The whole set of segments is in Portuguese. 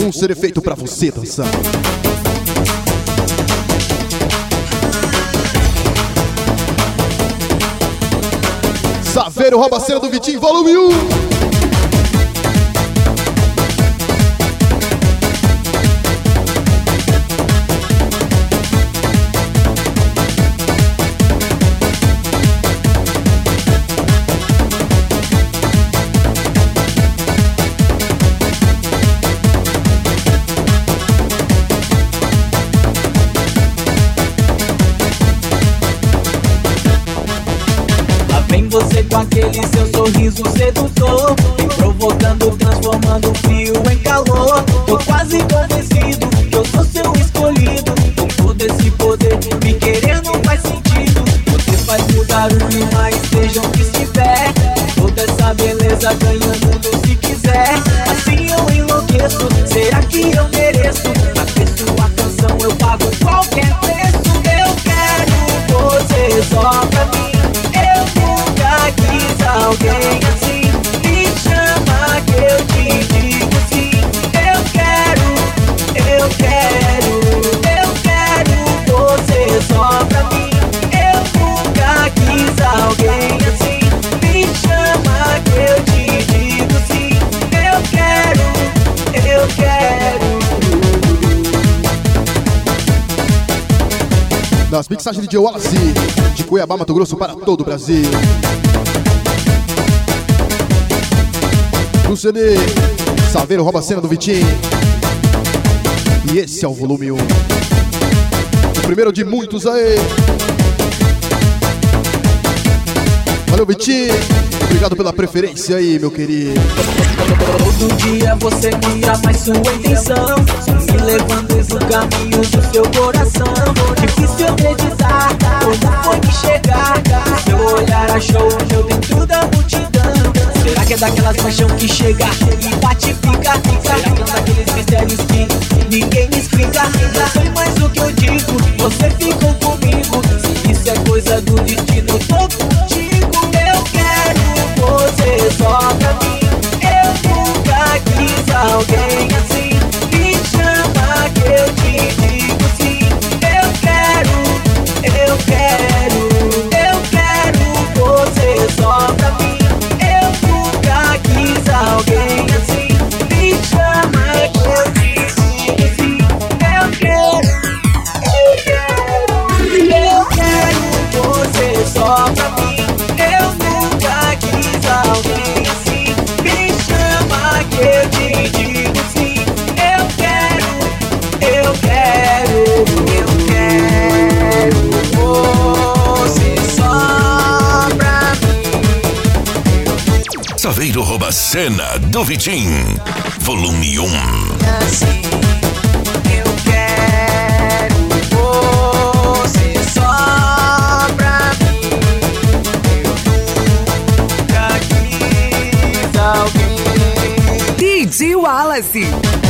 Um CD feito pra você dançar. Saveiro rouba a cena do Vitinho, volume 1. Você com aquele seu sorriso sedutor, me provocando, transformando o frio em calor. Tô quase convencido que eu sou seu escolhido. Com todo esse poder, me querer não faz sentido. Você faz mudar o clima, esteja onde estiver. Toda essa beleza ganha mundo se quiser. Assim eu enlouqueço, será que eu mereço? Na sua canção eu pago qualquer preço. Eu quero você só pra mim. Quis alguém assim, me chama que eu te digo sim. Eu quero você só pra mim. Eu nunca quis alguém assim, me chama que eu te digo sim. Eu quero. Das mixagens de DJ Wallace, de Cuiabá, Mato Grosso para todo o Brasil. No CD, Saveiro rouba a cena do Vitinho. E esse é o volume 1. O primeiro de muitos aí. Valeu, Vitinho. Obrigado pela preferência aí, meu querido. Todo dia você mostra mais sua intenção, me levando no caminho do seu coração. Difícil acreditar como foi que chegar. Seu olhar achou eu dentro da multidão. Será que é daquelas paixão que chega e bate e fica? Será que é daqueles mistérios que ninguém me explica? Não sei mais o que eu digo, você ficou comigo. Se isso é coisa do destino, eu tô contigo. Eu quero você só pra mim. Eu nunca quis alguém assim, me chama que eu te digo sim. Eu quero você só pra mim. Eu nunca quis alguém assim, me chama que eu te digo sim. Eu quero você só pra mim. Eu nunca quis alguém assim, me chama que eu te digo sim. Eu quero você só pra mim. Saveiro rouba a cena do Vitinho, volume 1. Assim, eu quero você só pra mim. Eu nunca quis alguém. DJ Wallace.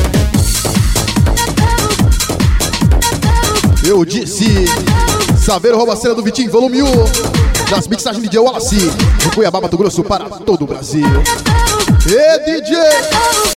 Eu disse, Saveiro rouba a cena do Vitinho, volume 1. Das mixagens de DJ Wallace, de Cuiabá, Mato Grosso para todo o Brasil. E DJ